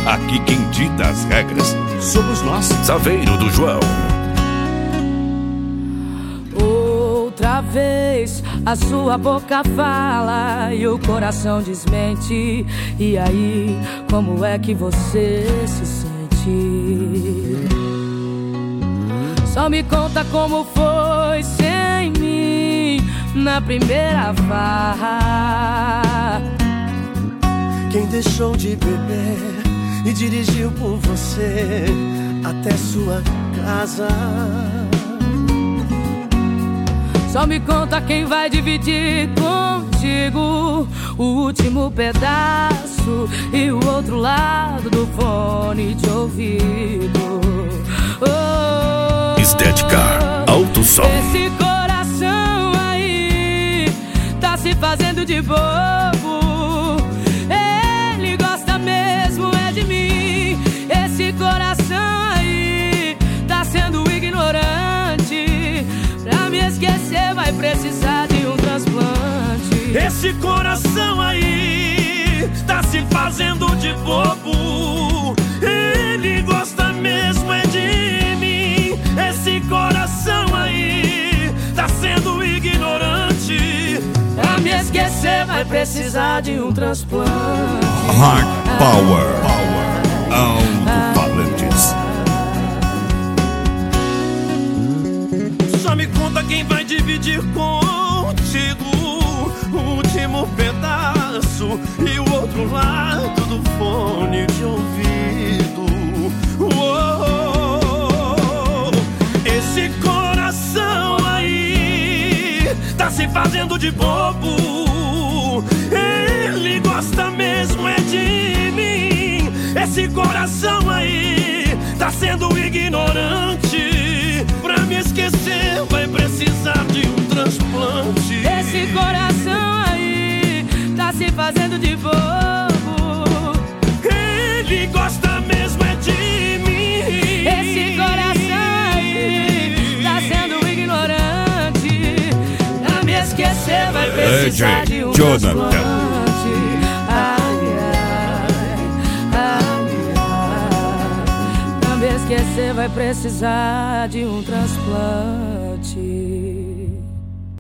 Aqui quem dita as regras somos nós. Saveiro do João. Outra vez a sua boca fala e o coração desmente. E aí, como é que você se sente? Só me conta como foi sem mim na primeira farra. Quem deixou de beber e dirigiu por você até sua casa. Só me conta quem vai dividir contigo o último pedaço e o outro lado do fone de ouvido. Estética Alto Som. Esse coração aí tá se fazendo de bobo. Ele gosta mesmo é de mim. Esse coração aí tá sendo ignorante. Pra me esquecer vai precisar de um transplante. Esse coração aí tá se fazendo de bobo. Ele gosta mesmo é de mim. Esse coração aí tá sendo ignorante. Pra me esquecer vai precisar de um transplante. Heart Power. Alto-falantes. Só me conta quem vai dividir contigo o último pedaço e o outro lado do fone de ouvido. Esse coração aí tá se fazendo de bobo. Ele gosta mesmo é de mim. Esse coração aí tá sendo ignorante. Pra me esquecer vai precisar de um transplante. Esse coração aí tá se fazendo de bobo. Ele gosta mesmo é de mim. Esse coração aí tá sendo ignorante. Pra me esquecer vai precisar de um Jonathan. transplante. Ai, ai, ai. Pra me esquecer vai precisar de um transplante.